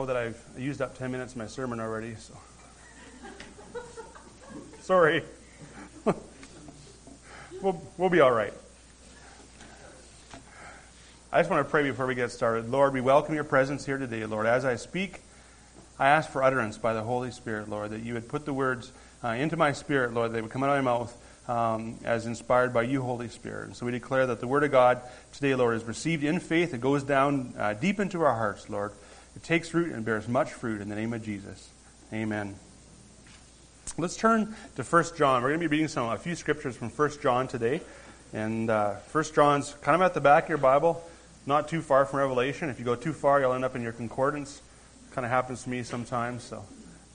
That I've used up 10 minutes of my sermon already, so sorry. We'll be all right. I just want to pray before we get started. Lord, we welcome your presence here today, Lord. As I speak, I ask for utterance by the Holy Spirit, Lord, that you would put the words into my spirit, Lord, they would come out of my mouth as inspired by you, Holy Spirit. And so we declare that the word of God today, Lord, is received in faith. It goes down deep into our hearts, Lord. It takes root and bears much fruit in the name of Jesus. Amen. Let's turn to 1 John. We're going to be reading a few scriptures from 1 John today. And 1 John's kind of at the back of your Bible, not too far from Revelation. If you go too far, you'll end up in your concordance. Kind of happens to me sometimes. So,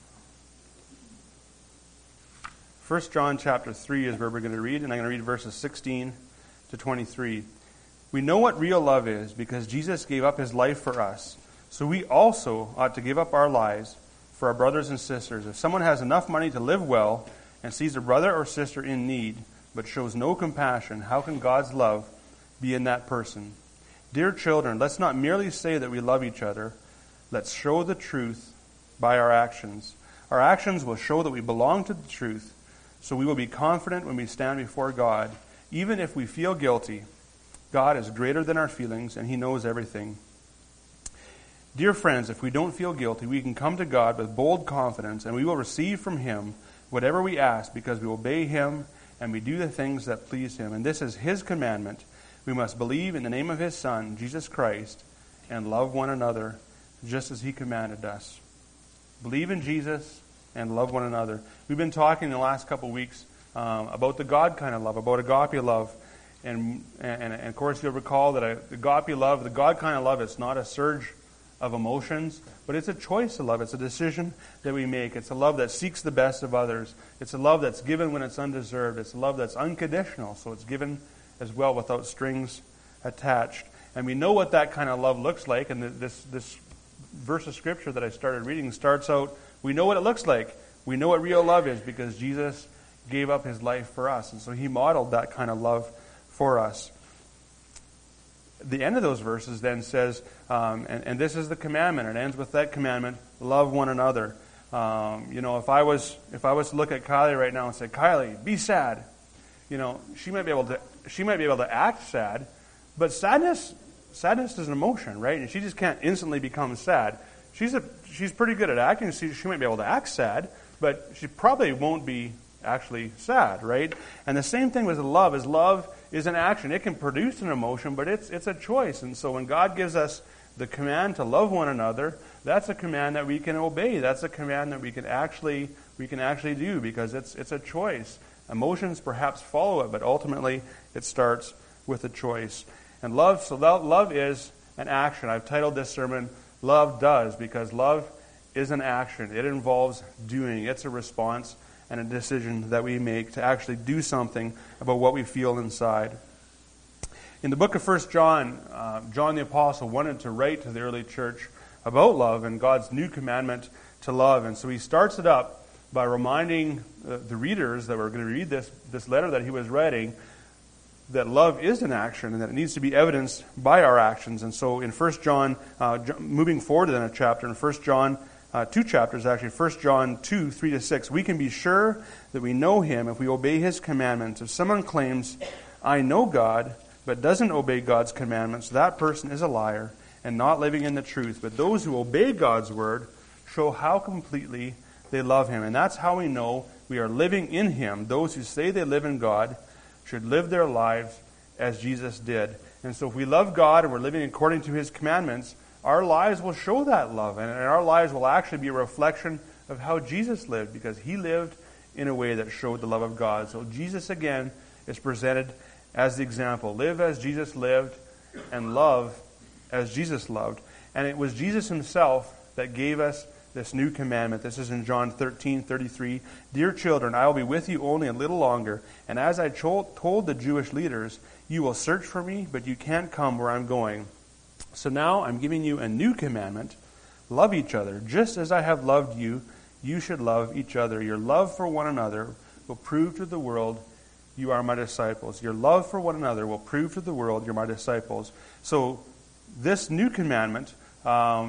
1 John chapter 3 is where we're going to read, and I'm going to read verses 16 to 23. We know what real love is because Jesus gave up his life for us. So we also ought to give up our lives for our brothers and sisters. If someone has enough money to live well and sees a brother or sister in need but shows no compassion, how can God's love be in that person? Dear children, let's not merely say that we love each other. Let's show the truth by our actions. Our actions will show that we belong to the truth, so we will be confident when we stand before God. Even if we feel guilty, God is greater than our feelings and he knows everything. Dear friends, if we don't feel guilty, we can come to God with bold confidence, and we will receive from him whatever we ask because we obey him and we do the things that please him. And this is his commandment. We must believe in the name of his Son, Jesus Christ, and love one another just as he commanded us. Believe in Jesus and love one another. We've been talking in the last couple of weeks about the God kind of love, about agape love. And of course, you'll recall that agape love, the God kind of love, it's not a surge of emotions, but it's a choice to love. It's a decision that we make. It's a love that seeks the best of others. It's a love that's given when it's undeserved. It's a love that's unconditional, so it's given as well without strings attached. And we know what that kind of love looks like, and this verse of Scripture that I started reading starts out, we know what it looks like. We know what real love is because Jesus gave up his life for us, and so he modeled that kind of love for us. The end of those verses then says, and this is the commandment. It ends with that commandment: love one another. If I was to look at Kylie right now and say, "Kylie, be sad," she might be able to act sad, but sadness is an emotion, right? And she just can't instantly become sad. She's pretty good at acting. She might be able to act sad, but she probably won't be actually sad, right? And the same thing with love. Love is an action. It can produce an emotion, but it's a choice. And so when God gives us the command to love one another, that's a command that we can obey. That's a command that we can actually do because it's a choice. Emotions perhaps follow it, but ultimately it starts with a choice. And love is an action. I've titled this sermon, Love Does, because love is an action. It involves doing. It's a response and a decision that we make to actually do something about what we feel inside. In the book of 1 John, John the Apostle wanted to write to the early church about love and God's new commandment to love. And so he starts it up by reminding the readers that were going to read this letter that he was writing that love is an action and that it needs to be evidenced by our actions. And so in 1 John, moving forward in a chapter, in 1 John, 2 chapters actually, 1 John 2, 3-6, we can be sure that we know him if we obey his commandments. If someone claims, "I know God," but doesn't obey God's commandments, that person is a liar and not living in the truth. But those who obey God's word show how completely they love him. And that's how we know we are living in him. Those who say they live in God should live their lives as Jesus did. And so if we love God and we're living according to his commandments, our lives will show that love. And our lives will actually be a reflection of how Jesus lived, because he lived in a way that showed the love of God. So Jesus, again, is presented as the example. Live as Jesus lived and love as Jesus loved. And it was Jesus himself that gave us this new commandment. This is in John 13:33. Dear children, I will be with you only a little longer. And as I told the Jewish leaders, you will search for me, but you can't come where I'm going. So now I'm giving you a new commandment. Love each other. Just as I have loved you, you should love each other. Your love for one another will prove to the world you are my disciples. Your love for one another will prove to the world you're my disciples. So this new commandment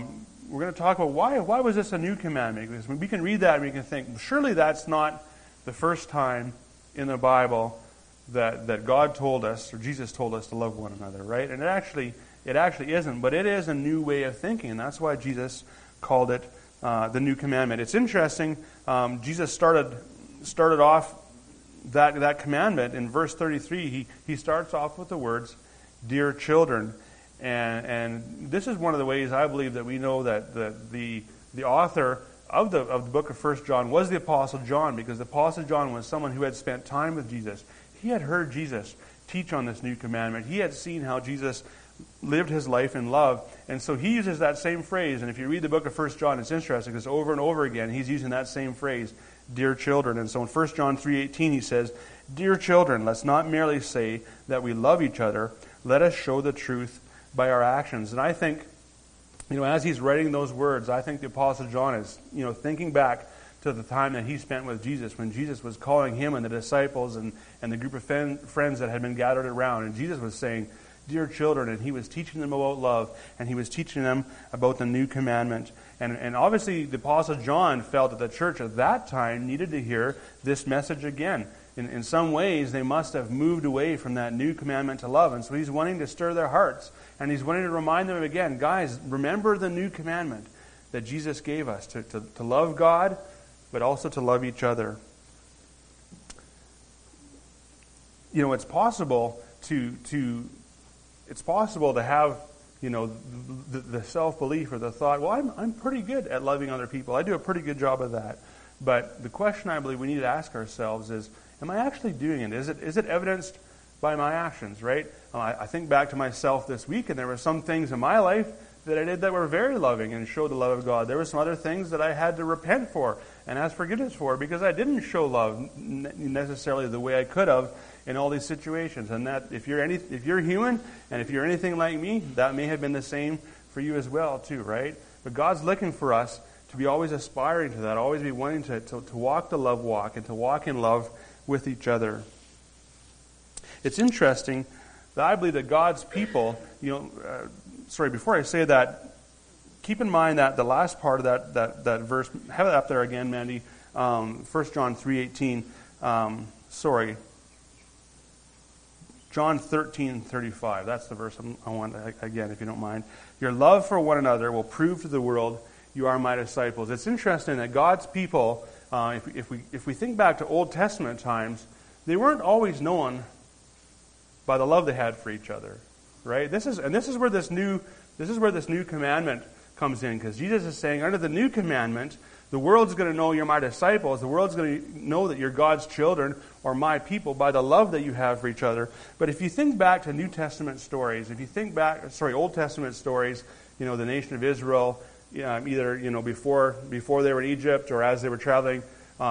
we're going to talk about why was this a new commandment? Because we can read that and we can think, surely that's not the first time in the Bible that God told us, or Jesus told us to love one another, right? And it actually isn't, but it is a new way of thinking, and that's why Jesus called it the new commandment. It's interesting, Jesus started off that commandment in verse 33. He starts off with the words, "Dear children," and this is one of the ways I believe that we know that the author of the book of 1 John was the Apostle John, because the Apostle John was someone who had spent time with Jesus. He had heard Jesus teach on this new commandment. He had seen how Jesus lived his life in love. And so he uses that same phrase. And if you read the book of 1 John, it's interesting because over and over again he's using that same phrase, "dear children." And so in 1 John 3:18 he says, "Dear children, let's not merely say that we love each other. Let us show the truth by our actions." And I think, as he's writing those words, I think the Apostle John is, thinking back to the time that he spent with Jesus, when Jesus was calling him and the disciples and the group of friends that had been gathered around. And Jesus was saying, "Dear children," and he was teaching them about love, and he was teaching them about the new commandment. And obviously the Apostle John felt that the church at that time needed to hear this message again. In some ways, they must have moved away from that new commandment to love. And so he's wanting to stir their hearts, and he's wanting to remind them again, guys, remember the new commandment that Jesus gave us, to love God, but also to love each other. It's possible to have, the self-belief or the thought, well, I'm pretty good at loving other people. I do a pretty good job of that. But the question I believe we need to ask ourselves is, am I actually doing it? Is it evidenced by my actions, right? I think back to myself this week, and there were some things in my life that I did that were very loving and showed the love of God. There were some other things that I had to repent for and ask forgiveness for because I didn't show love necessarily the way I could have in all these situations. And that if you're human and if you're anything like me, that may have been the same for you as well too, right? But God's looking for us to be always aspiring to that, always be wanting to walk the love walk and to walk in love with each other. It's interesting that I believe that God's people, before I say that, keep in mind that the last part of that verse, have it up there again, Mandy, 1 John 3:18, John 13:35, that's the verse I want, again, if you don't mind. "Your love for one another will prove to the world you are my disciples." It's interesting that God's people, if we think back to Old Testament times, they weren't always known by the love they had for each other, right? This is where this new commandment comes in, because Jesus is saying, under the new commandment, the world's going to know you're my disciples. The world's going to know that you're God's children or my people by the love that you have for each other. But if you think back to Old Testament stories, the nation of Israel, either before they were in Egypt or as they were traveling,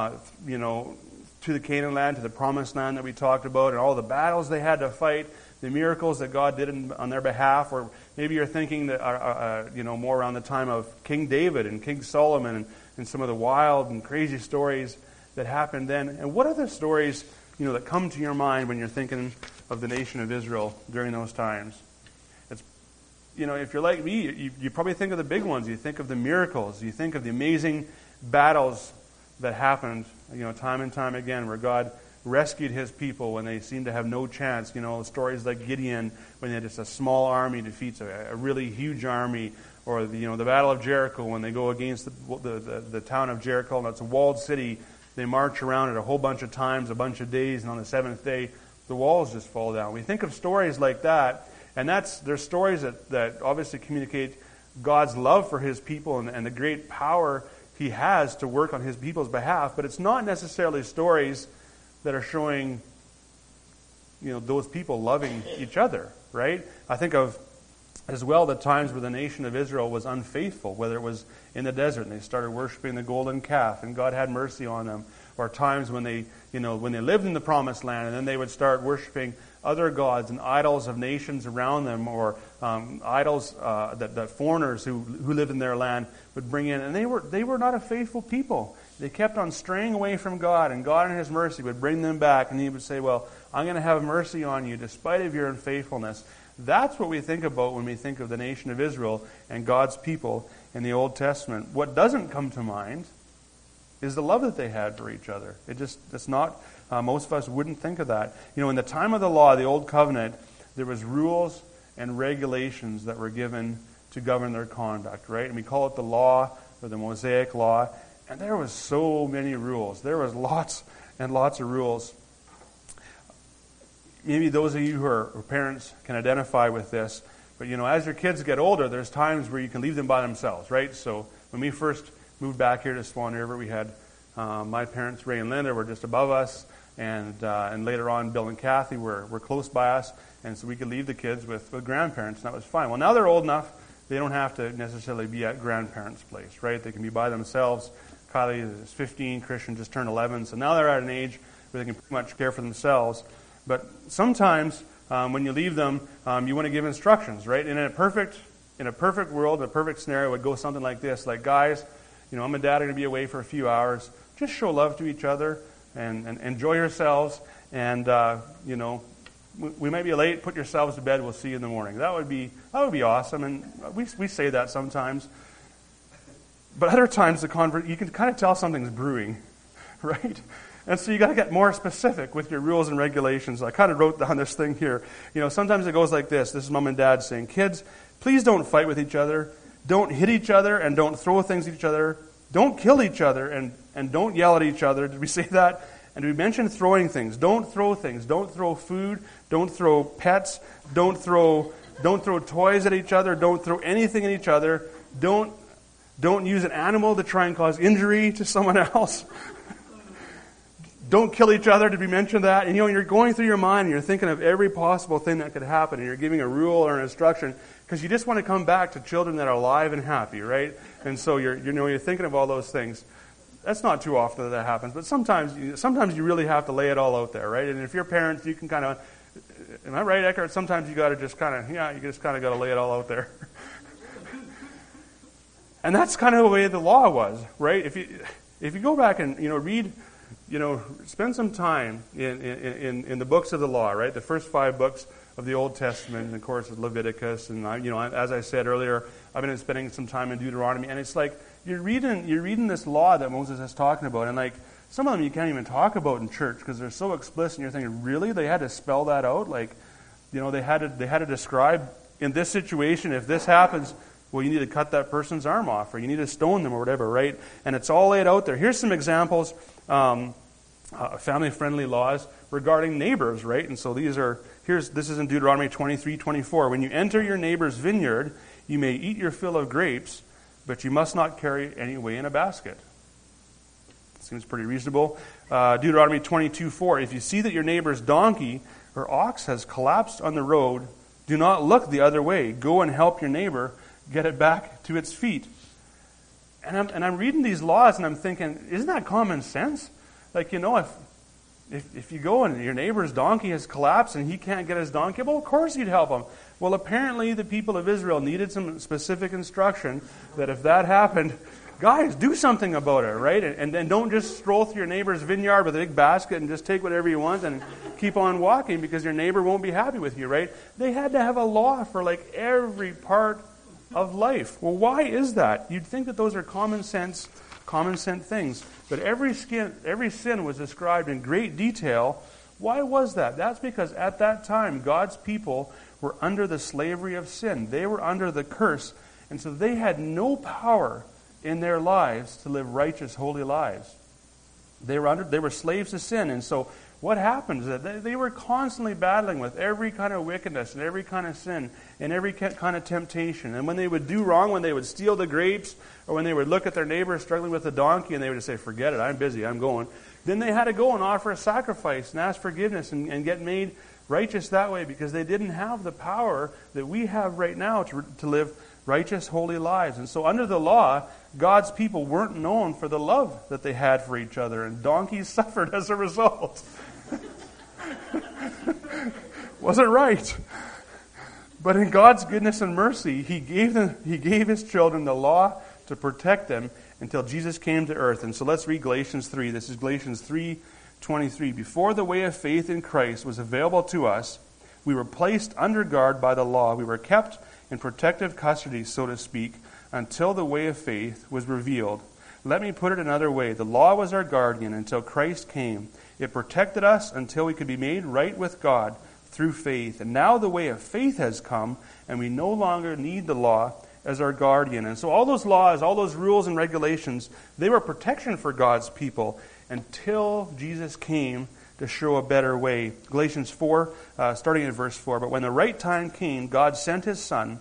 to the Canaan land, to the promised land that we talked about, and all the battles they had to fight, the miracles that God did on their behalf, or maybe you're thinking that more around the time of King David and King Solomon and some of the wild and crazy stories that happened then. And what are the stories that come to your mind when you're thinking of the nation of Israel during those times? It's if you're like me, you probably think of the big ones. You think of the miracles. You think of the amazing battles that happened, time and time again, where God rescued his people when they seemed to have no chance. Stories like Gideon, when they had just a small army defeats a really huge army, or the Battle of Jericho, when they go against the town of Jericho, and it's a walled city. They march around it a whole bunch of times, a bunch of days, and on the seventh day, the walls just fall down. We think of stories like that, and there's stories that obviously communicate God's love for his people and the great power he has to work on his people's behalf, but it's not necessarily stories that are showing, those people loving each other, right? I think of, as well, the times where the nation of Israel was unfaithful, whether it was in the desert and they started worshiping the golden calf and God had mercy on them, or times when they lived in the promised land and then they would start worshiping other gods and idols of nations around them, or idols that foreigners who lived in their land would bring in, and they were not a faithful people. They kept on straying away from God, and God in his mercy would bring them back, and he would say, well, I'm going to have mercy on you despite of your unfaithfulness. That's what we think about when we think of the nation of Israel and God's people in the Old Testament, what doesn't come to mind is the love that they had for each other. It's not, most of us wouldn't think of that. In the time of the law, the Old Covenant, there was rules and regulations that were given to govern their conduct, right? And we call it the law or the Mosaic Law. And there was so many rules. There was lots and lots of rules. Maybe those of you who are parents can identify with this. But, as your kids get older, there's times where you can leave them by themselves, right? So when we first moved back here to Swan River, we had my parents, Ray and Linda, were just above us. And later on, Bill and Kathy were close by us. And so we could leave the kids with grandparents, and that was fine. Well, now they're old enough, they don't have to necessarily be at grandparents' place, right? They can be by themselves. Kylie is 15, Christian just turned 11, so now they're at an age where they can pretty much care for themselves. But sometimes when you leave them, you want to give instructions, right? In a perfect world, a perfect scenario would go something like this, like, guys, mom and dad are going to be away for a few hours. Just show love to each other and enjoy yourselves. And, we might be late. Put yourselves to bed. We'll see you in the morning. That would be awesome. And we say that sometimes. But other times you can kind of tell something's brewing, right? And so you got to get more specific with your rules and regulations. I kind of wrote down this thing here. Sometimes it goes like this. This is mom and dad saying, kids, please don't fight with each other. Don't hit each other and don't throw things at each other. Don't kill each other and don't yell at each other. Did we say that? And we mentioned throwing things. Don't throw things. Don't throw food. Don't throw pets. Don't throw toys at each other. Don't throw anything at each other. Don't use an animal to try and cause injury to someone else. Don't kill each other. Did we mention that? And you're going through your mind and you're thinking of every possible thing that could happen, and you're giving a rule or an instruction because you just want to come back to children that are alive and happy, right? And so you're thinking of all those things. That's not too often that happens, but sometimes you really have to lay it all out there, right? And if you're parents, you can kind of, am I right, Eckhart? Sometimes you got to just kind of, you just kind of got to lay it all out there. And that's kind of the way the law was, right? If you go back and read, spend some time in the books of the law, right? The first 5 books of the Old Testament, and of course Leviticus, and as I said earlier, I've been spending some time in Deuteronomy, and it's like you're reading this law that Moses is talking about, and like some of them you can't even talk about in church because they're so explicit, and you're thinking, really, they had to spell that out? Like, they had to describe in this situation, if this happens, well, you need to cut that person's arm off, or you need to stone them, or whatever, right? And it's all laid out there. Here's some examples, family-friendly laws regarding neighbors, right? And so this is in Deuteronomy 23:24. When you enter your neighbor's vineyard, you may eat your fill of grapes, but you must not carry any away in a basket. Seems pretty reasonable. Deuteronomy 22:4. If you see that your neighbor's donkey or ox has collapsed on the road, do not look the other way. Go and help your neighbor get it back to its feet. And I'm reading these laws and I'm thinking, isn't that common sense? Like, if you go and your neighbor's donkey has collapsed and he can't get his donkey, well, of course you'd help him. Well, apparently the people of Israel needed some specific instruction that if that happened, guys, do something about it, right? And then don't just stroll through your neighbor's vineyard with a big basket and just take whatever you want and keep on walking because your neighbor won't be happy with you, right? They had to have a law for like every part of life. Well, why is that? You'd think that those are common sense things. But every sin was described in great detail. Why was that? That's because at that time, God's people were under the slavery of sin. They were under the curse. And so they had no power in their lives to live righteous, holy lives. They were slaves to sin. And so what happened is that they were constantly battling with every kind of wickedness and every kind of sin and every kind of temptation. And when they would do wrong, when they would steal the grapes, or when they would look at their neighbor struggling with the donkey and they would just say, forget it, I'm busy, I'm going. Then they had to go and offer a sacrifice and ask forgiveness and get made righteous that way because they didn't have the power that we have right now to live righteous, holy lives. And so under the law, God's people weren't known for the love that they had for each other, and donkeys suffered as a result. Wasn't right. But in God's goodness and mercy, He gave His children the law to protect them until Jesus came to earth. And so let's read Galatians 3. This is Galatians 3:23. Before the way of faith in Christ was available to us, we were placed under guard by the law. We were kept in protective custody, so to speak, until the way of faith was revealed. Let me put it another way. The law was our guardian until Christ came. It protected us until we could be made right with God through faith. And now the way of faith has come, and we no longer need the law as our guardian. And so all those laws, all those rules and regulations, they were protection for God's people until Jesus came to show a better way. Galatians 4, starting at verse 4. But when the right time came, God sent his Son,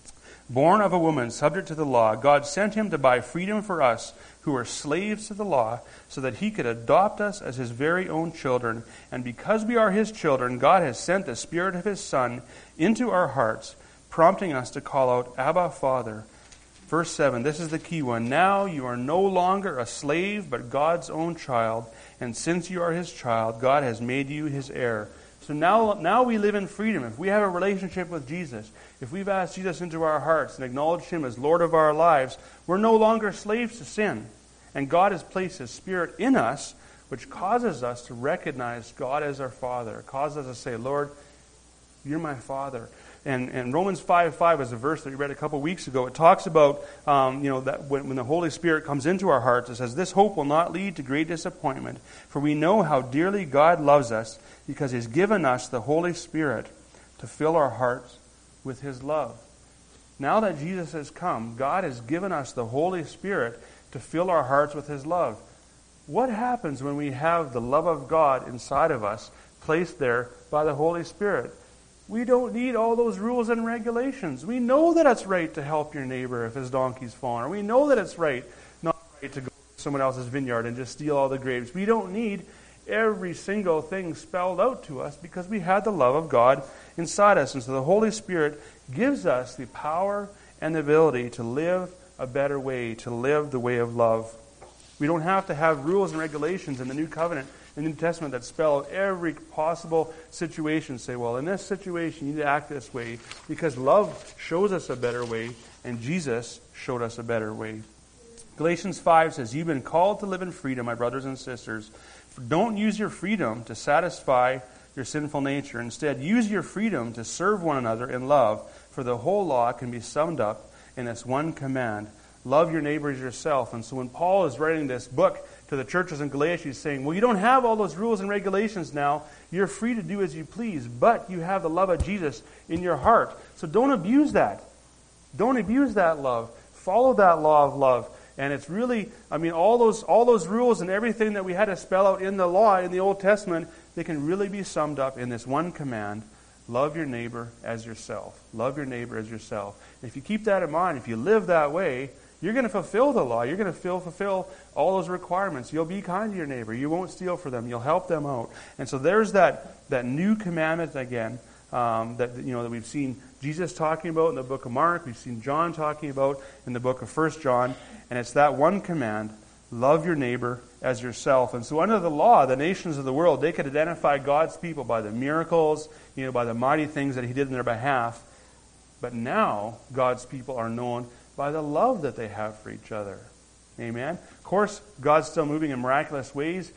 born of a woman, subject to the law. God sent him to buy freedom for us who are slaves to the law, so that he could adopt us as his very own children. And because we are his children, God has sent the Spirit of his Son into our hearts, prompting us to call out, Abba, Father. Verse 7, this is the key one. Now you are no longer a slave, but God's own child. And since you are his child, God has made you his heir. So now we live in freedom. If we have a relationship with Jesus, if we've asked Jesus into our hearts and acknowledged him as Lord of our lives, we're no longer slaves to sin. And God has placed his Spirit in us, which causes us to recognize God as our Father. It causes us to say, Lord, you're my Father. And Romans 5:5 is a verse that we read a couple weeks ago. It talks about that when the Holy Spirit comes into our hearts, it says, this hope will not lead to great disappointment, for we know how dearly God loves us, because he's given us the Holy Spirit to fill our hearts with his love. Now that Jesus has come, God has given us the Holy Spirit to fill our hearts with his love. What happens when we have the love of God inside of us, placed there by the Holy Spirit? We don't need all those rules and regulations. We know that it's right to help your neighbor if his donkey's fallen. Or we know that it's not right to go to someone else's vineyard and just steal all the grapes. We don't need every single thing spelled out to us because we have the love of God inside us. And so the Holy Spirit gives us the power and the ability to live a better way, to live the way of love. We don't have to have rules and regulations in the New Covenant, in the New Testament, that spell out every possible situation. Say, well, in this situation, you need to act this way, because love shows us a better way, and Jesus showed us a better way. Galatians 5 says, you've been called to live in freedom, my brothers and sisters. Don't use your freedom to satisfy your sinful nature. Instead, use your freedom to serve one another in love, for the whole law can be summed up in this one command: love your neighbor as yourself. And so when Paul is writing this book to the churches in Galatia, he's saying, well, you don't have all those rules and regulations now. You're free to do as you please, but you have the love of Jesus in your heart. So don't abuse that. Don't abuse that love. Follow that law of love. And it's really, all those rules and everything that we had to spell out in the law, in the Old Testament, they can really be summed up in this one command: love your neighbor as yourself. Love your neighbor as yourself. If you keep that in mind, if you live that way, you're going to fulfill the law. You're going to fulfill all those requirements. You'll be kind to your neighbor. You won't steal from them. You'll help them out. And so there's that new commandment again that we've seen Jesus talking about in the book of Mark. We've seen John talking about in the book of 1 John. And it's that one command: love your neighbor as yourself. And so under the law, the nations of the world, they could identify God's people by the miracles, by the mighty things that he did in their behalf. But now God's people are known by the love that they have for each other. Amen. Of course, God's still moving in miraculous ways.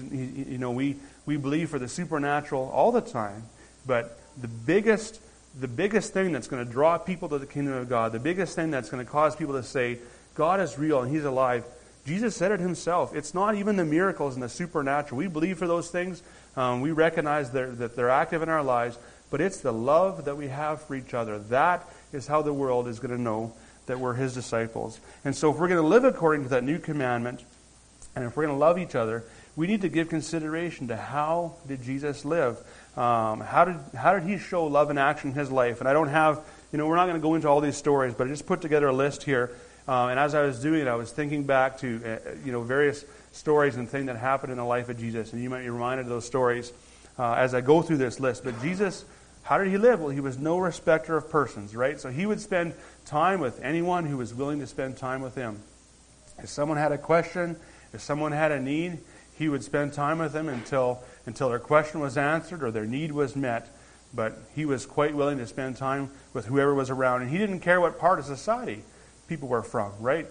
We believe for the supernatural all the time. But the biggest thing that's going to draw people to the kingdom of God, the biggest thing that's going to cause people to say, God is real and he's alive, Jesus said it himself. It's not even the miracles and the supernatural. We believe for those things. We recognize that they're active in our lives. But it's the love that we have for each other. That is how the world is going to know that we're his disciples. And so if we're going to live according to that new commandment, and if we're going to love each other, we need to give consideration to how did Jesus live? How did he show love in action in his life? And I don't have, we're not going to go into all these stories, but I just put together a list here. And as I was doing it, I was thinking back to, various stories and things that happened in the life of Jesus. And you might be reminded of those stories as I go through this list. But Jesus, how did he live? Well, he was no respecter of persons, right? So he would spend time with anyone who was willing to spend time with him. If someone had a question, if someone had a need, he would spend time with them until their question was answered or their need was met. But he was quite willing to spend time with whoever was around. And he didn't care what part of society people were from, right?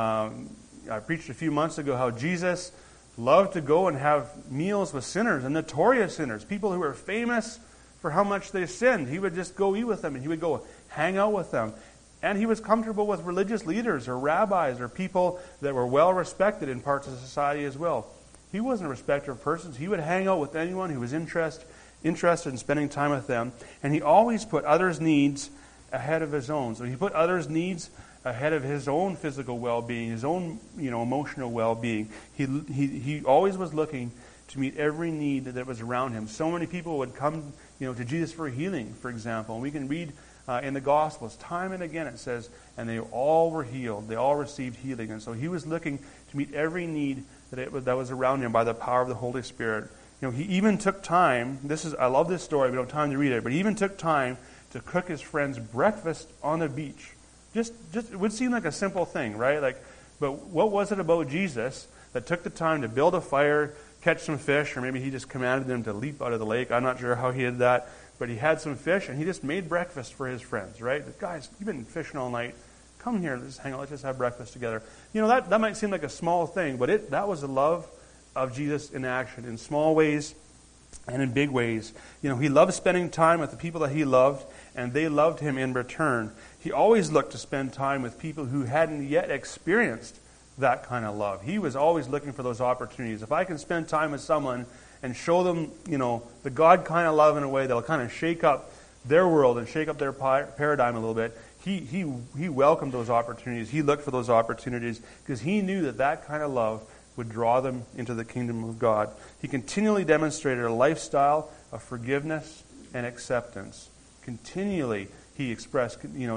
I preached a few months ago how Jesus loved to go and have meals with sinners and notorious sinners, people who were famous for how much they sinned. He would just go eat with them, and he would go hang out with them. And he was comfortable with religious leaders or rabbis or people that were well respected in parts of society as well. He wasn't a respecter of persons. He would hang out with anyone who was interested in spending time with them. And he always put others' needs ahead of his own. So he put others' needs ahead of his own physical well-being, his own emotional well-being. He always was looking to meet every need that was around him. So many people would come to Jesus for healing, for example. And we can read in the Gospels, time and again it says, and they all were healed. They all received healing. And so he was looking to meet every need that was around him by the power of the Holy Spirit. He even took time, I love this story, we don't have time to read it, but he even took time to cook his friends breakfast on the beach. Just it would seem like a simple thing, right? But what was it about Jesus that took the time to build a fire, catch some fish, or maybe he just commanded them to leap out of the lake? I'm not sure how he did that, but he had some fish and he just made breakfast for his friends, right? Guys, you've been fishing all night. Come here, let's hang out, let's just have breakfast together. That might seem like a small thing, but that was the love of Jesus in action, in small ways and in big ways. He loved spending time with the people that he loved, and they loved him in return. He always looked to spend time with people who hadn't yet experienced that kind of love. He was always looking for those opportunities. If I can spend time with someone and show them, the God kind of love in a way that'll kind of shake up their world and shake up their paradigm a little bit, he welcomed those opportunities. He looked for those opportunities because he knew that kind of love would draw them into the kingdom of God. He continually demonstrated a lifestyle of forgiveness and acceptance. Continually, he expressed, he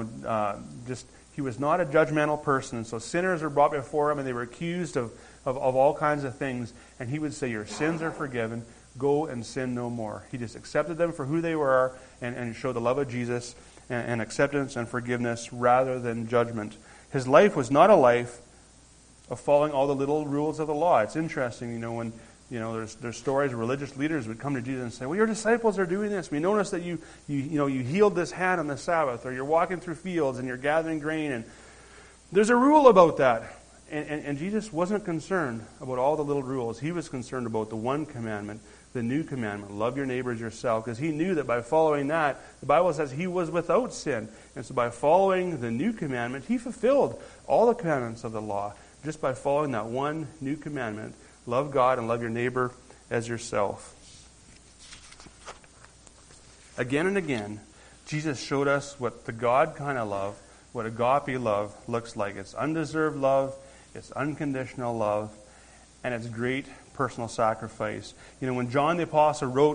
was not a judgmental person. And so sinners were brought before him and they were accused of all kinds of things. And he would say, your sins are forgiven. Go and sin no more. He just accepted them for who they were and showed the love of Jesus and acceptance and forgiveness rather than judgment. His life was not a life of following all the little rules of the law. It's interesting, when there's stories where religious leaders would come to Jesus and say, well, your disciples are doing this. We noticed that you healed this hand on the Sabbath, or you're walking through fields and you're gathering grain, and there's a rule about that. And Jesus wasn't concerned about all the little rules. He was concerned about the one commandment, the new commandment, love your neighbor as yourself, because he knew that by following that, the Bible says he was without sin. And so by following the new commandment, he fulfilled all the commandments of the law just by following that one new commandment. Love God and love your neighbor as yourself. Again and again, Jesus showed us what the God kind of love, what agape love looks like. It's undeserved love, it's unconditional love, and it's great personal sacrifice. When John the Apostle wrote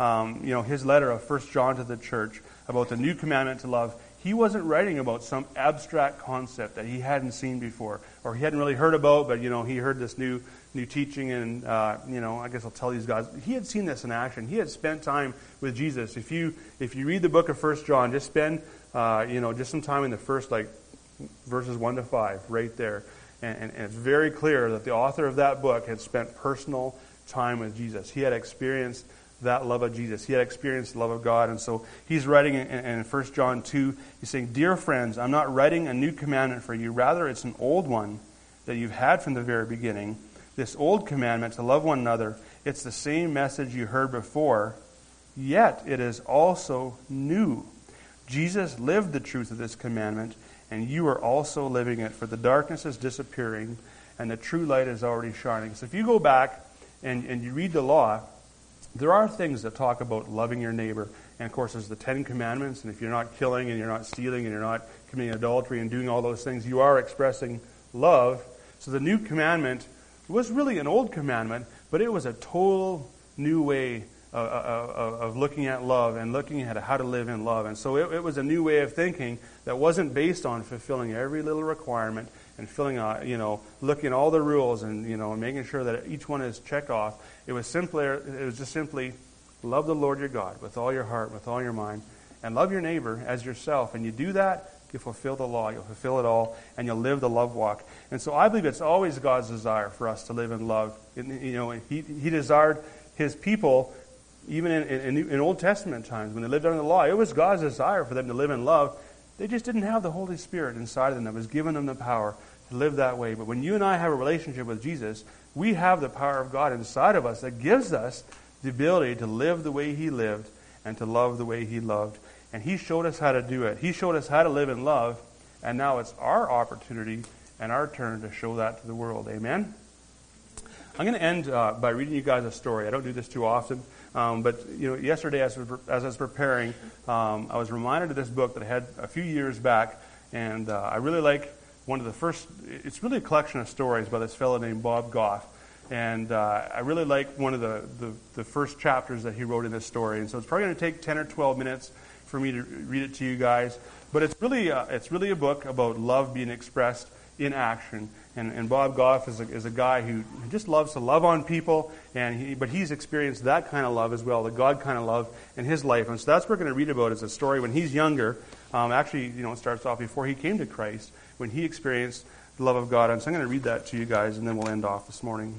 his letter of 1 John to the church about the new commandment to love, he wasn't writing about some abstract concept that he hadn't seen before or he hadn't really heard about, but he heard this new teaching, and I guess I'll tell these guys. He had seen this in action. He had spent time with Jesus. If you read the book of 1 John, just spend just some time in the first verses 1 to 5 right there. And it's very clear that the author of that book had spent personal time with Jesus. He had experienced that love of Jesus. He had experienced the love of God. And so he's writing in 1 John 2, he's saying, dear friends, I'm not writing a new commandment for you. Rather, it's an old one that you've had from the very beginning. This old commandment to love one another, it's the same message you heard before, yet it is also new. Jesus lived the truth of this commandment, and you are also living it, for the darkness is disappearing, and the true light is already shining. So if you go back and you read the law, there are things that talk about loving your neighbor. And of course, there's the 10 Commandments, and if you're not killing, and you're not stealing, and you're not committing adultery, and doing all those things, you are expressing love. So the new commandment was really an old commandment, but it was a total new way of looking at love and looking at how to live in love. And so it was a new way of thinking that wasn't based on fulfilling every little requirement and looking at all the rules and making sure that each one is checked off. It was just simply love the Lord your God with all your heart, with all your mind, and love your neighbor as yourself. And you do that, you fulfill the law, you'll fulfill it all, and you'll live the love walk. And so I believe it's always God's desire for us to live in love. He desired his people, even in Old Testament times, when they lived under the law, it was God's desire for them to live in love. They just didn't have the Holy Spirit inside of them that was giving them the power to live that way. But when you and I have a relationship with Jesus, we have the power of God inside of us that gives us the ability to live the way he lived and to love the way he loved. And he showed us how to do it. He showed us how to live in love And now it's our opportunity and our turn to show that to the world. Amen? I'm going to end by reading you guys a story. I don't do this too often, but yesterday as I was preparing, I was reminded of this book that I had a few years back, and I really like one of the first. It's really a collection of stories by this fellow named Bob Goff, and I really like one of the first chapters that he wrote in this story. And so it's probably going to take 10 or 12 minutes for me to read it to you guys, but it's really a book about love being expressed in action. And Bob Goff is a guy who just loves to love on people, but he's experienced that kind of love as well, the God kind of love in his life. And so that's what we're going to read about is a story when he's younger. It starts off before he came to Christ, when he experienced the love of God. And so I'm going to read that to you guys, and then we'll end off this morning.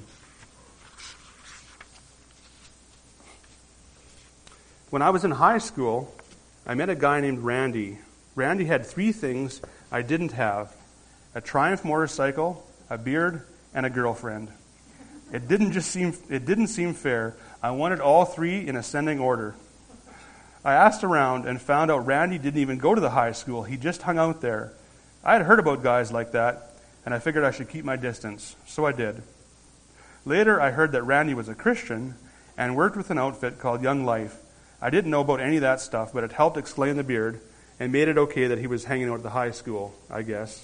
When I was in high school, I met a guy named Randy. Randy had 3 things I didn't have: a Triumph motorcycle, a beard, and a girlfriend. It didn't seem fair. I wanted all 3 in ascending order. I asked around and found out Randy didn't even go to the high school. He just hung out there. I had heard about guys like that, and I figured I should keep my distance, so I did. Later, I heard that Randy was a Christian and worked with an outfit called Young Life. I didn't know about any of that stuff, but it helped explain the beard and made it okay that he was hanging out at the high school, I guess.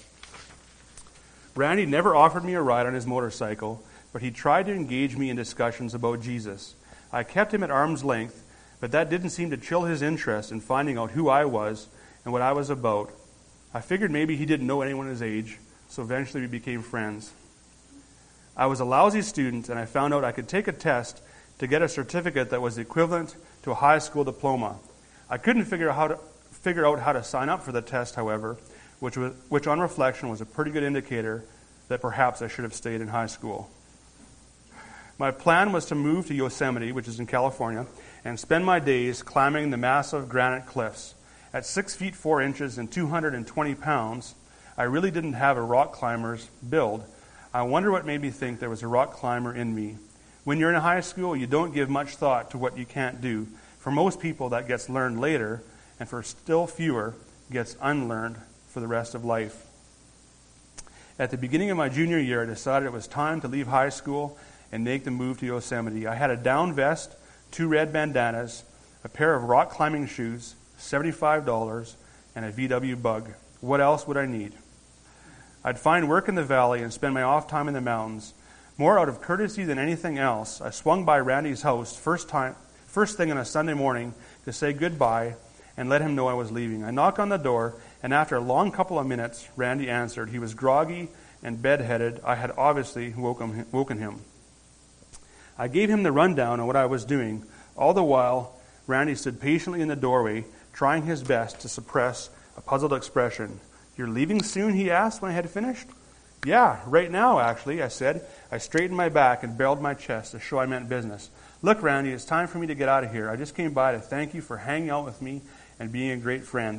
Randy never offered me a ride on his motorcycle, but he tried to engage me in discussions about Jesus. I kept him at arm's length, but that didn't seem to chill his interest in finding out who I was and what I was about. I figured maybe he didn't know anyone his age, so eventually we became friends. I was a lousy student, and I found out I could take a test to get a certificate that was equivalent to a high school diploma. I couldn't figure out how to sign up for the test, however, which on reflection was a pretty good indicator that perhaps I should have stayed in high school. My plan was to move to Yosemite, which is in California, and spend my days climbing the massive granite cliffs. At 6 feet 4 inches and 220 pounds, I really didn't have a rock climber's build. I wonder what made me think there was a rock climber in me. When you're in high school, you don't give much thought to what you can't do. For most people, that gets learned later, and for still fewer, gets unlearned for the rest of life. At the beginning of my junior year, I decided it was time to leave high school and make the move to Yosemite. I had a down vest, 2 red bandanas, a pair of rock climbing shoes, $75, and a VW Bug. What else would I need? I'd find work in the valley and spend my off time in the mountains. More out of courtesy than anything else, I swung by Randy's house first thing on a Sunday morning to say goodbye and let him know I was leaving. I knocked on the door, and after a long couple of minutes, Randy answered. He was groggy and bedheaded. I had obviously woken him. I gave him the rundown on what I was doing. All the while, Randy stood patiently in the doorway, trying his best to suppress a puzzled expression. "You're leaving soon?" he asked when I had finished. "Yeah, right now, actually," I said. I straightened my back and barreled my chest to show I meant business. "Look, Randy, it's time for me to get out of here. I just came by to thank you for hanging out with me and being a great friend."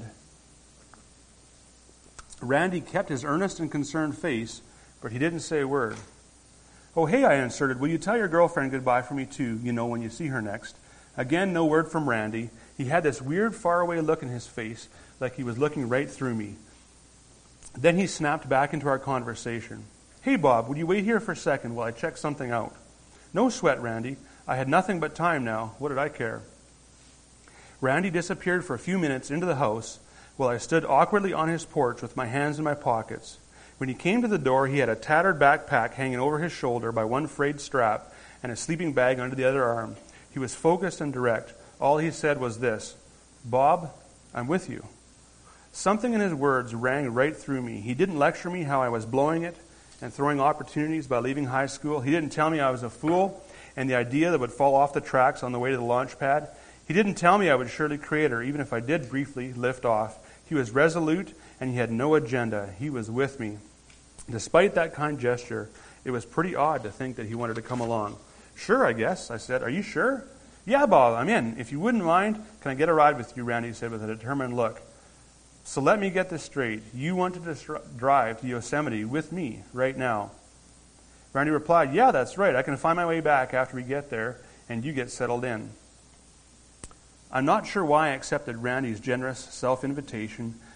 Randy kept his earnest and concerned face, but he didn't say a word. "Oh, hey," I inserted, "will you tell your girlfriend goodbye for me too, when you see her next?" Again, no word from Randy. He had this weird, faraway look in his face, like he was looking right through me. Then he snapped back into our conversation. "Hey, Bob, would you wait here for a second while I check something out?" "No sweat, Randy. I had nothing but time now. What did I care?" Randy disappeared for a few minutes into the house while I stood awkwardly on his porch with my hands in my pockets. When he came to the door, he had a tattered backpack hanging over his shoulder by one frayed strap and a sleeping bag under the other arm. He was focused and direct. All he said was this: "Bob, I'm with you." Something in his words rang right through me. He didn't lecture me how I was blowing it and throwing opportunities by leaving high school. He didn't tell me I was a fool and the idea that would fall off the tracks on the way to the launch pad. He didn't tell me I would surely create her, even if I did briefly lift off. He was resolute, and he had no agenda. He was with me. Despite that kind gesture, it was pretty odd to think that he wanted to come along. "Sure, I guess," I said. "Are you sure?" "Yeah, Bob, I'm in. If you wouldn't mind, can I get a ride with you?" Randy said with a determined look. "So let me get this straight. You want to drive to Yosemite with me right now?" Randy replied, "Yeah, that's right. I can find my way back after we get there and you get settled in." I'm not sure why I accepted Randy's generous self-invitation.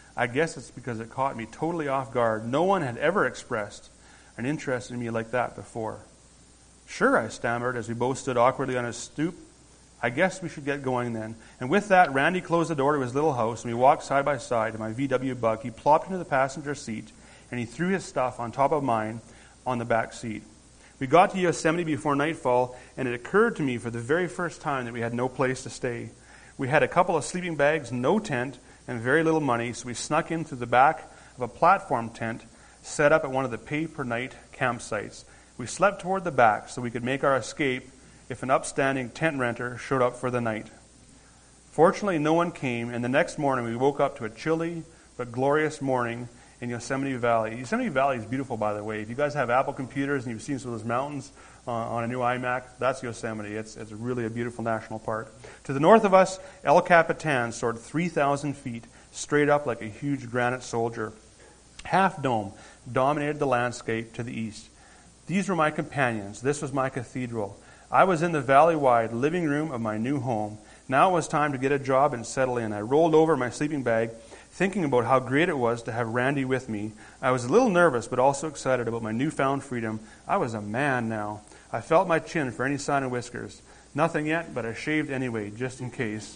I guess it's because it caught me totally off guard. No one had ever expressed an interest in me like that before. Sure, I stammered as we both stood awkwardly on his stoop. I guess we should get going then. And with that, Randy closed the door to his little house, and we walked side by side to my VW Bug. He plopped into the passenger seat, and he threw his stuff on top of mine on the back seat. We got to Yosemite before nightfall, and it occurred to me for the very first time that we had no place to stay. We had a couple of sleeping bags, no tent, and very little money, so we snuck into the back of a platform tent set up at one of the pay-per-night campsites. We slept toward the back so we could make our escape if an upstanding tent renter showed up for the night. Fortunately, no one came, and the next morning we woke up to a chilly but glorious morning in Yosemite Valley. Yosemite Valley is beautiful, by the way. If you guys have Apple computers and you've seen some of those mountains on a new iMac, that's Yosemite. It's really a beautiful national park. To the north of us, El Capitan soared 3,000 feet, straight up like a huge granite soldier. Half Dome dominated the landscape to the east. These were my companions. This was my cathedral. I was in the valley-wide living room of my new home. Now it was time to get a job and settle in. I rolled over my sleeping bag, thinking about how great it was to have Randy with me. I was a little nervous, but also excited about my newfound freedom. I was a man now. I felt my chin for any sign of whiskers. Nothing yet, but I shaved anyway, just in case.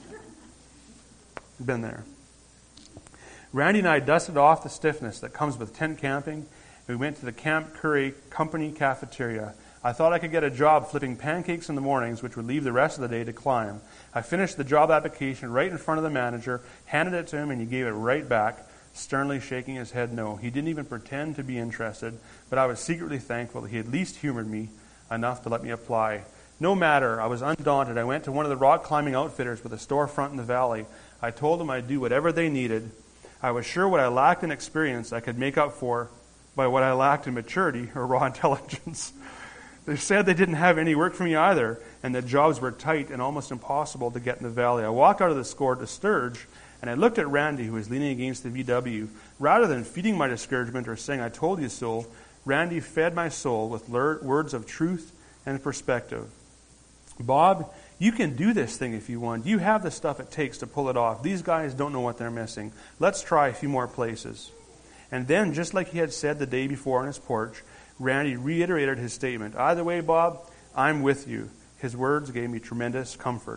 Been there. Randy and I dusted off the stiffness that comes with tent camping. We went to the Camp Curry Company cafeteria. I thought I could get a job flipping pancakes in the mornings, which would leave the rest of the day to climb. I finished the job application right in front of the manager, handed it to him, and he gave it right back, sternly shaking his head no. He didn't even pretend to be interested, but I was secretly thankful that he at least humored me enough to let me apply. No matter, I was undaunted. I went to one of the rock climbing outfitters with a storefront in the valley. I told them I'd do whatever they needed. I was sure what I lacked in experience I could make up for by what I lacked in maturity or raw intelligence. They said they didn't have any work for me either, and that jobs were tight and almost impossible to get in the valley. I walked out of the store to Sturge, and I looked at Randy, who was leaning against the VW. Rather than feeding my discouragement or saying, "I told you so," Randy fed my soul with words of truth and perspective. "Bob, you can do this thing if you want. You have the stuff it takes to pull it off. These guys don't know what they're missing. Let's try a few more places." And then, just like he had said the day before on his porch, Randy reiterated his statement. "Either way, Bob, I'm with you." His words gave me tremendous comfort.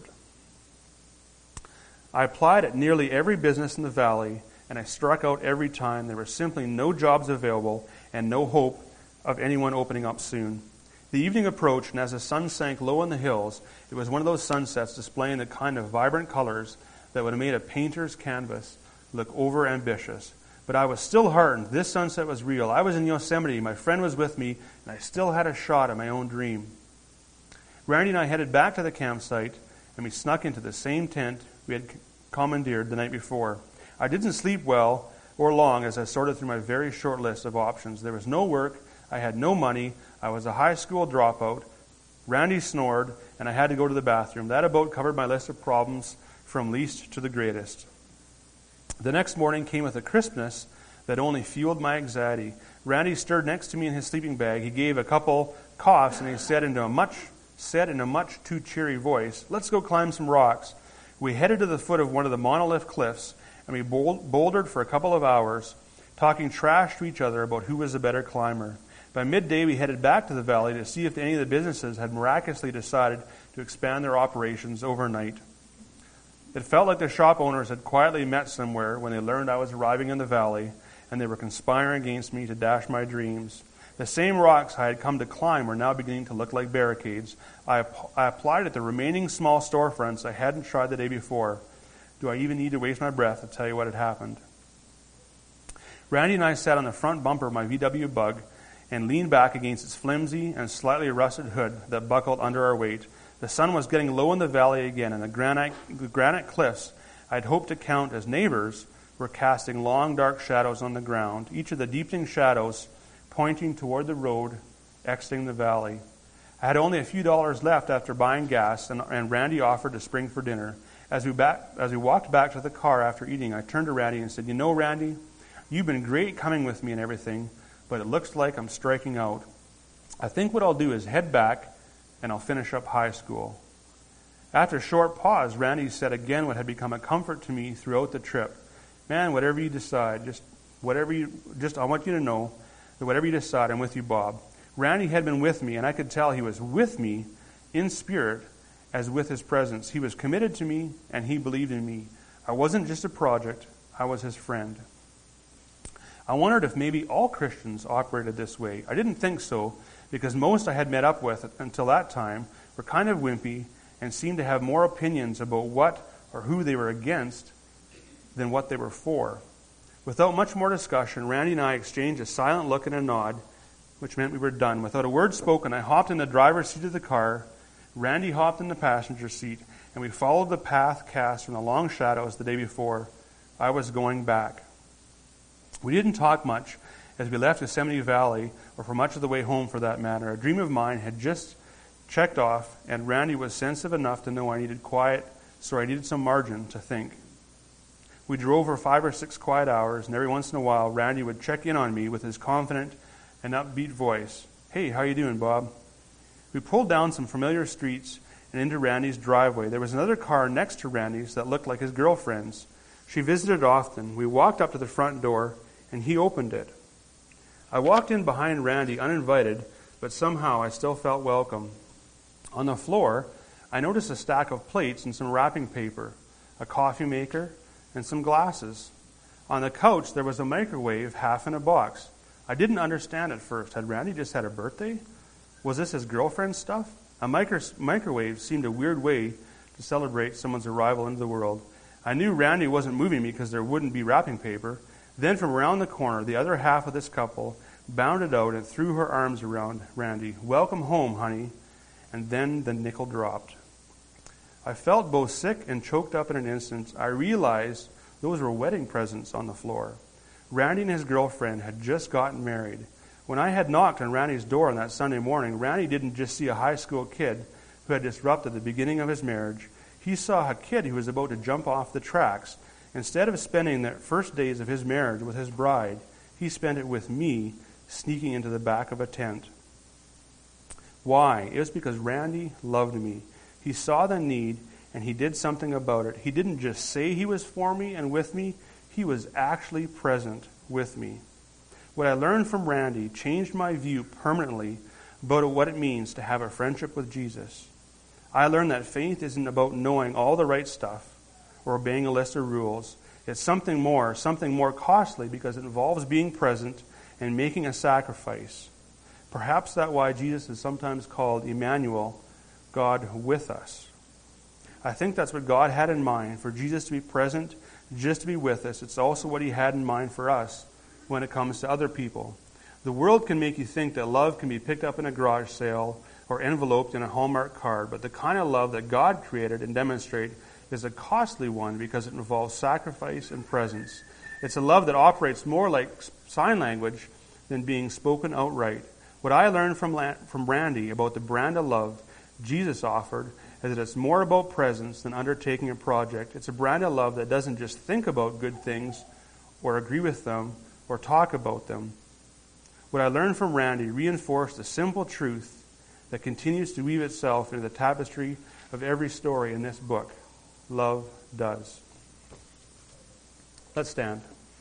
I applied at nearly every business in the valley, and I struck out every time. There were simply no jobs available and no hope of anyone opening up soon. The evening approached, and as the sun sank low in the hills, it was one of those sunsets displaying the kind of vibrant colors that would have made a painter's canvas look over-ambitious. But I was still heartened. This sunset was real. I was in Yosemite. My friend was with me, and I still had a shot at my own dream. Randy and I headed back to the campsite, and we snuck into the same tent we had commandeered the night before. I didn't sleep well or long as I sorted through my very short list of options. There was no work. I had no money. I was a high school dropout. Randy snored, and I had to go to the bathroom. That about covered my list of problems from least to the greatest. The next morning came with a crispness that only fueled my anxiety. Randy stirred next to me in his sleeping bag. He gave a couple coughs, and he said in a much too cheery voice, "Let's go climb some rocks." We headed to the foot of one of the monolith cliffs, and we bouldered for a couple of hours, talking trash to each other about who was the better climber. By midday, we headed back to the valley to see if any of the businesses had miraculously decided to expand their operations overnight. It felt like the shop owners had quietly met somewhere when they learned I was arriving in the valley, and they were conspiring against me to dash my dreams. The same rocks I had come to climb were now beginning to look like barricades. I applied at the remaining small storefronts I hadn't tried the day before. Do I even need to waste my breath to tell you what had happened? Randy and I sat on the front bumper of my VW Bug and leaned back against its flimsy and slightly rusted hood that buckled under our weight. The sun was getting low in the valley again, and the granite cliffs I'd hoped to count as neighbors were casting long, dark shadows on the ground, each of the deepening shadows pointing toward the road exiting the valley. I had only a few dollars left after buying gas, and Randy offered to spring for dinner. As we walked back to the car after eating, I turned to Randy and said, "You know, Randy, you've been great coming with me and everything, but it looks like I'm striking out. I think what I'll do is head back, and I'll finish up high school." After a short pause, Randy said again what had become a comfort to me throughout the trip. Man, whatever you decide, I want you to know that whatever you decide, I'm with you, Bob. Randy had been with me, and I could tell he was with me in spirit as with his presence. He was committed to me, and he believed in me. I wasn't just a project, I was his friend. I wondered if maybe all Christians operated this way. I didn't think so, because most I had met up with until that time were kind of wimpy and seemed to have more opinions about what or who they were against than what they were for. Without much more discussion, Randy and I exchanged a silent look and a nod, which meant we were done. Without a word spoken, I hopped in the driver's seat of the car, Randy hopped in the passenger seat, and we followed the path cast from the long shadows the day before. I was going back. We didn't talk much as we left Yosemite Valley, or for much of the way home for that matter. A dream of mine had just checked off, and Randy was sensitive enough to know I needed some margin to think. We drove for 5 or 6 quiet hours, and every once in a while, Randy would check in on me with his confident and upbeat voice. "Hey, how you doing, Bob?" We pulled down some familiar streets and into Randy's driveway. There was another car next to Randy's that looked like his girlfriend's. She visited often. We walked up to the front door, and he opened it. I walked in behind Randy uninvited, but somehow I still felt welcome. On the floor, I noticed a stack of plates and some wrapping paper, a coffee maker, and some glasses. On the couch, there was a microwave half in a box. I didn't understand at first. Had Randy just had a birthday? Was this his girlfriend's stuff? A microwave seemed a weird way to celebrate someone's arrival into the world. I knew Randy wasn't moving me because there wouldn't be wrapping paper. Then from around the corner, the other half of this couple bounded out and threw her arms around Randy. "Welcome home, honey." And then the nickel dropped. I felt both sick and choked up in an instant. I realized those were wedding presents on the floor. Randy and his girlfriend had just gotten married. When I had knocked on Randy's door on that Sunday morning, Randy didn't just see a high school kid who had disrupted the beginning of his marriage. He saw a kid who was about to jump off the tracks. Instead of spending the first days of his marriage with his bride, he spent it with me, sneaking into the back of a tent. Why? It was because Randy loved me. He saw the need, and he did something about it. He didn't just say he was for me and with me. He was actually present with me. What I learned from Randy changed my view permanently about what it means to have a friendship with Jesus. I learned that faith isn't about knowing all the right stuff or obeying a list of rules. It's something more costly, because it involves being present and making a sacrifice. Perhaps that's why Jesus is sometimes called Emmanuel, God with us. I think that's what God had in mind, for Jesus to be present, just to be with us. It's also what he had in mind for us when it comes to other people. The world can make you think that love can be picked up in a garage sale or enveloped in a Hallmark card, but the kind of love that God created and demonstrated is a costly one, because it involves sacrifice and presence. It's a love that operates more like sign language than being spoken outright. What I learned from Randy about the brand of love Jesus offered is that it's more about presence than undertaking a project. It's a brand of love that doesn't just think about good things or agree with them or talk about them. What I learned from Randy reinforced a simple truth that continues to weave itself into the tapestry of every story in this book. Love does. Let's stand.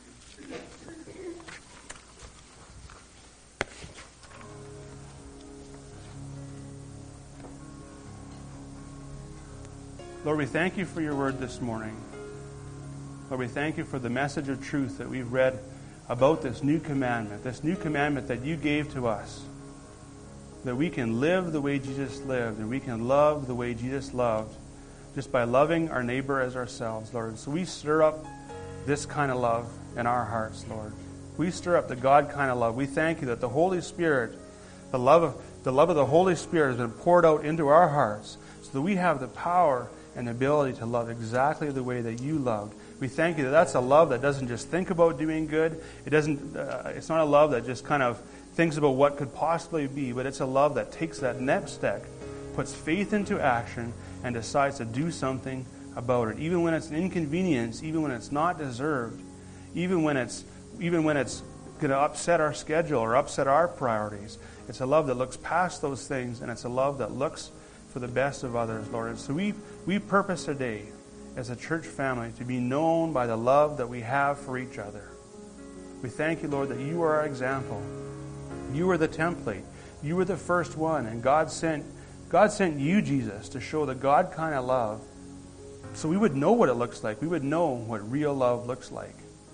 Lord, we thank you for your word this morning. Lord, we thank you for the message of truth that we've read about this new commandment that you gave to us, that we can live the way Jesus lived, and we can love the way Jesus loved, just by loving our neighbor as ourselves, Lord. So we stir up this kind of love in our hearts, Lord. We stir up the God kind of love. We thank you that the Holy Spirit, the love of the Holy Spirit has been poured out into our hearts, so that we have the power and the ability to love exactly the way that you loved. We thank you that that's a love that doesn't just think about doing good. It's not a love that just kind of thinks about what could possibly be, but it's a love that takes that next step, puts faith into action, and decides to do something about it. Even when it's an inconvenience, even when it's not deserved, even when it's going to upset our schedule or upset our priorities. It's a love that looks past those things, and it's a love that looks for the best of others, Lord. And so we purpose today, as a church family to be known by the love that we have for each other. We thank you, Lord, that you are our example. You are the template. You were the first one, and God sent you, Jesus, to show the God kind of love so we would know what it looks like. We would know what real love looks like.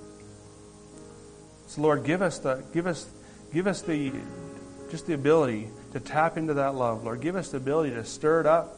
So, Lord, give us the ability to tap into that love. Lord, give us the ability to stir it up,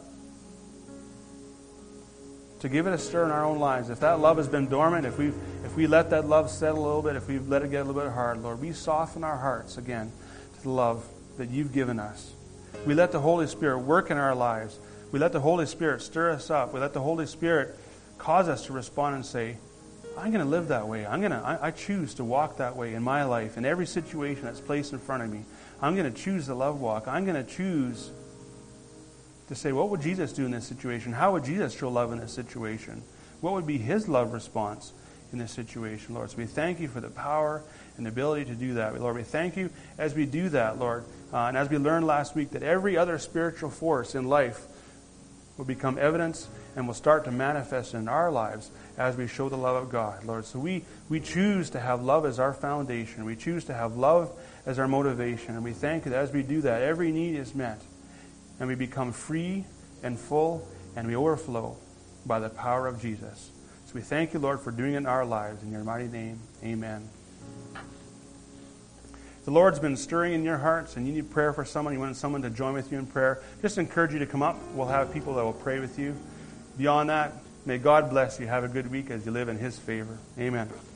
to give it a stir in our own lives. If that love has been dormant, if we let that love settle a little bit, if we let it get a little bit hard, Lord, we soften our hearts again to the love that you've given us. We let the Holy Spirit work in our lives. We let the Holy Spirit stir us up. We let the Holy Spirit cause us to respond and say, I'm going to live that way. I choose to walk that way in my life, in every situation that's placed in front of me. I'm going to choose the love walk. I'm going to choose to say, what would Jesus do in this situation? How would Jesus show love in this situation? What would be his love response in this situation, Lord? So we thank you for the power and the ability to do that. Lord, we thank you as we do that, Lord. And as we learned last week, that every other spiritual force in life will become evidence and will start to manifest in our lives as we show the love of God, Lord. So we choose to have love as our foundation. We choose to have love as our motivation. And we thank you that as we do that, every need is met. And we become free and full, and we overflow by the power of Jesus. So we thank you, Lord, for doing it in our lives. In your mighty name, amen. The Lord's been stirring in your hearts, and you need prayer for someone, you want someone to join with you in prayer, just encourage you to come up. We'll have people that will pray with you. Beyond that, may God bless you. Have a good week as you live in his favor. Amen.